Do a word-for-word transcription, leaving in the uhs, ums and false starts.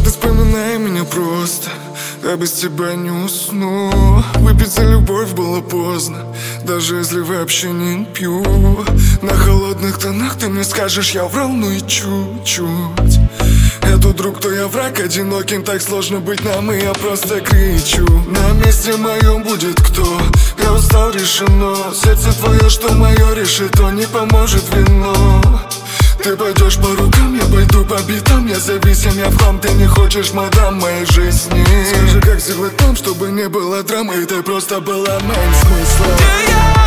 ты вспоминай меня просто, я без тебя не усну. Выпить за любовь было поздно, даже если вообще не пью. На холодных тонах ты мне скажешь, я врал, ну и чуть-чуть. Я тут друг, то я враг, одиноким так сложно быть нам, и я просто кричу. На месте моем будет кто? Я устал, решено. Сердце твое, что мое решит, то не поможет вино. Ты пойдешь по рукам, я пойду по битам. Я зависим, я в хлам, ты не хочешь, мадам, моей жизни. Скажи, как сделать там, чтобы не было драмы, и ты просто была моим смыслом.